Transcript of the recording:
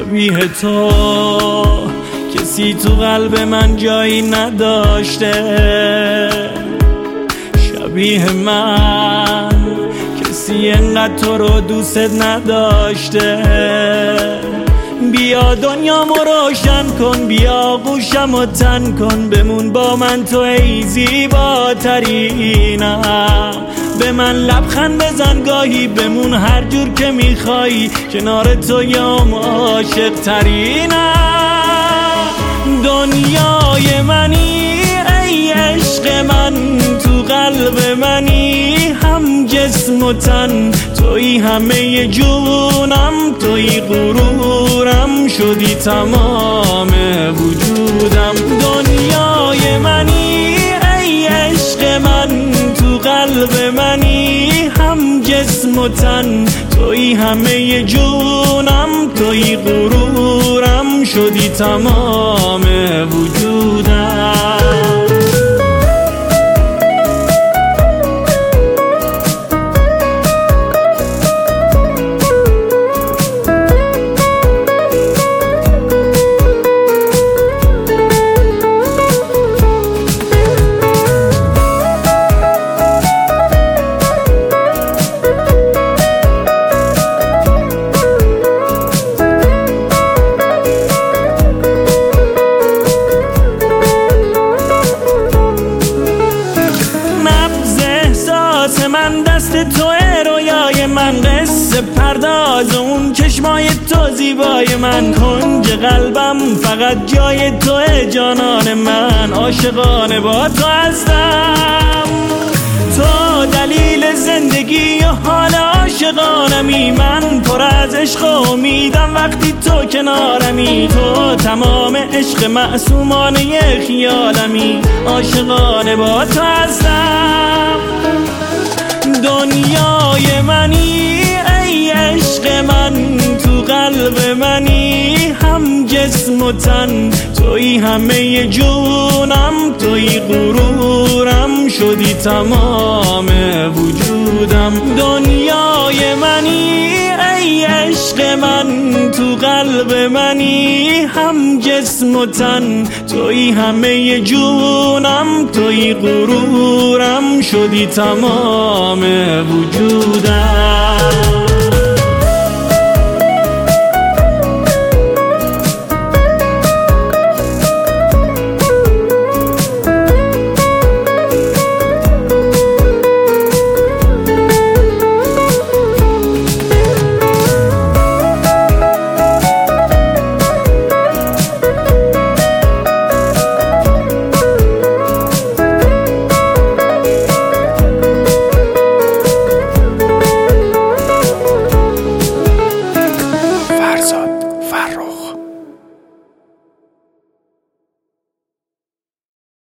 شبیه تو کسی تو قلب من جایی نداشته، شبیه من کسی انقدر تو رو دوست نداشته. بیا دنیامو روشن کن، بیا گوشمو تن کن، بمون با من تو ای زیباترینم. به من لبخند بزن گاهی، بمون هر جور که میخوایی، کنار تو یام عاشق ترینم. دنیای منی ای عشق من، تو قلب منی هم جسم و تن، توی همه جونم، توی غرورم، شدی تمام وجودم. دنیای منی ای عشق من، تو قلب منی هم جسم و تن، توی همه جونم، توی غرورم، شدی تمام وجودم. من دست توه، رویای من قصه پرداز، اون چشمای تو زیبای من، کنج قلبم فقط جای توه، جانان من عاشقانه با تو هستم. تو دلیل زندگی و حال عاشقانمی، من پر از عشق و امیدم وقتی تو کنارمی. تو تمام عشق معصومانه خیالمی، عاشقانه با تو هستم. دنیای منی ای عشق من، تو قلب منی هم جسم و تن، توی همه جونم، توی غرورم، شدی تمام وجودم. دنیای منی ای عشق من، تو قلب منی هم جسم و تن، توی همه جونم، توی غرورم، شدی تمام وجودم.